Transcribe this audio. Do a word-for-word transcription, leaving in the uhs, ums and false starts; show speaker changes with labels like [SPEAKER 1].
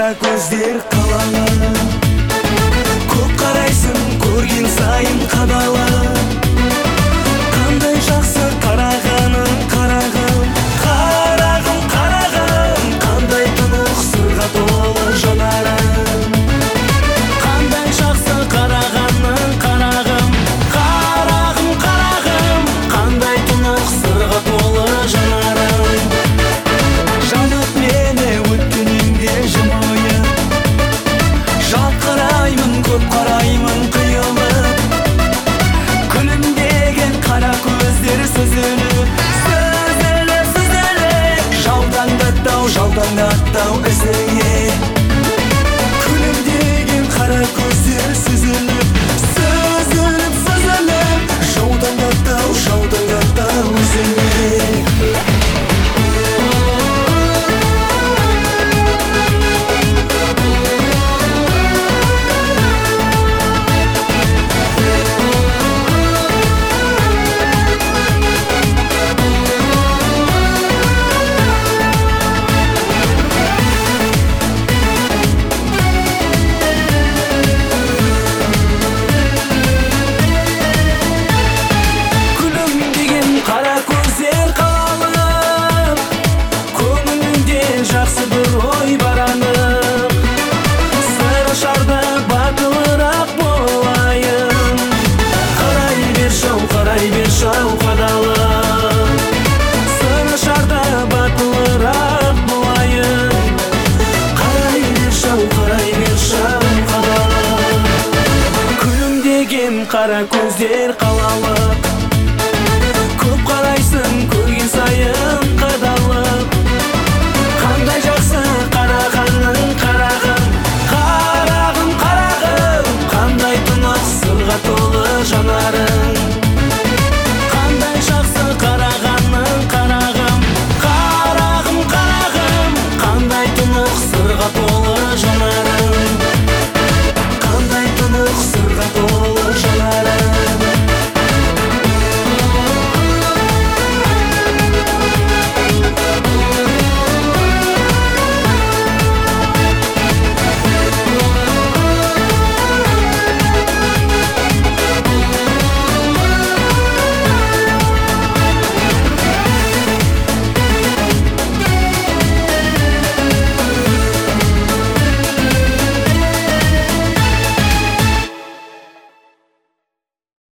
[SPEAKER 1] қара көздер қалалы. Көп қарайсың, көрген сайын қадалы. Қандай жақсы қарағаның, қарағым, қарағым, қарағым. Қандай тұнық сырға толы жанарың. Қандай жақсы қарағаның, қарағым, қарағым, қарағым. Қандай тұнық сырға толы жанарың. Жанып мені өткеніңде жымойып, жалт қараймын, көп қараймын қиылып. Күлімдеген қара көздер сүзіліп, сүзіліп, сүзіліп. Жаутаңдатау, жаутаңдатау ізіңе. Күлімдеген қара көздер сүзіліп, сүзіліп, сүзіліп. Жаутаңдатау, жаутаңдатау ізіңе. Қара көздер қалалым, көңіліңде жақсы бір ой бар анық. Сыры шарда батылырақ болайын. Қарай бер шау, қарай бер шау қадалым. Сыры шарда батылырақ болайын. Қарай бер шау, қарай бер шау қадалым. Күлімдеген қара көздер қалалы.